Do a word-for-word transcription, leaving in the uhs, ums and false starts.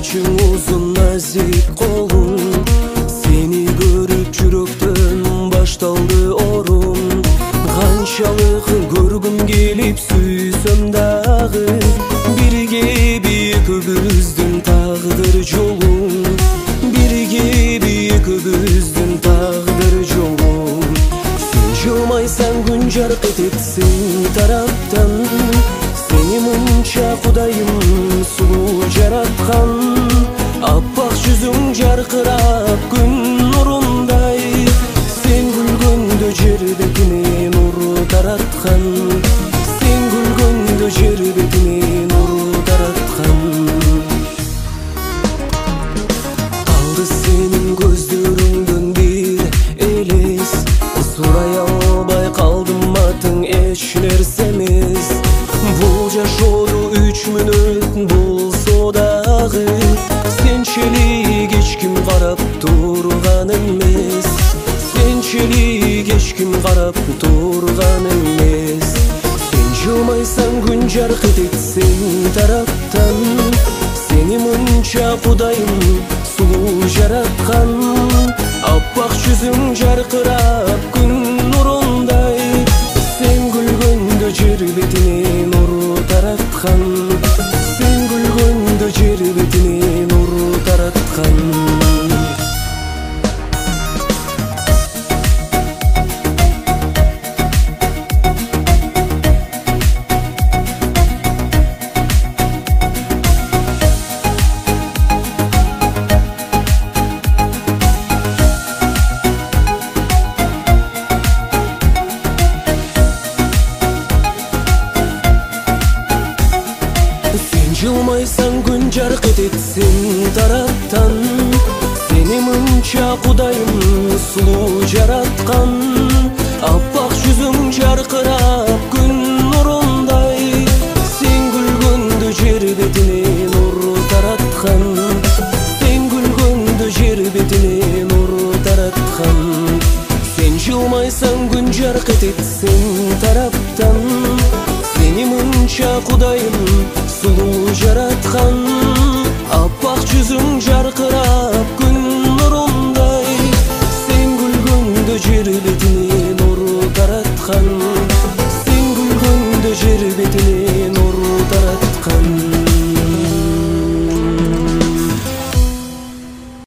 saçın uzun nazik kolun, seni görüp жүрөктөн baştaldı orun. Kançalık görgüm gelip süysöm dağı, birge büyükübüzdün tağdır jolun, birge büyükübüzdün tağdır jolun. Sen жылмайсаң күн жарқ ететсің тараптан, seni muncha Kudayım sulu жараткан. Аппақ жүзүң жарқырап күн нурундай, sen күлгөндө жер бетине нур тараткан, sen күлгөндө жер бетине нур тараткан. Алды сенин көздөрүңдөн бир элес, сурай албай калдым атың эч нерсе эмес. Бул жашоодо үч мүнөт болсо дагы, сенчелик эч ким карап турган эмес, сенчелик эч ким карап турган эмес. Сен жылмайсаң күн жарк этет сен тараптан, seni muncha Kudayım sulu жараткан. Аппак жүзүң жаркырап күн нурундай, sen күлгөндө жер бетине нур тараткан, sen күлгөндө жер бетине нур тараткан. Жылмайсаң күн жарк этет сен тараптан, seni muncha Kudayым сулуу жараткан. Аппак жүзүң жаркырап күн нурундай, sen күлгөндө жер бетине нур тараткан, sen күлгөндө жер бетине нур тараткан. Sen жылмайсаң күн жарк этет сен тараптан, seni muncha Kudayım sulu жараткан. Аппак жүзүң жаркырап күн нурундай, sen күлгөндө жер бетине нур тараткан.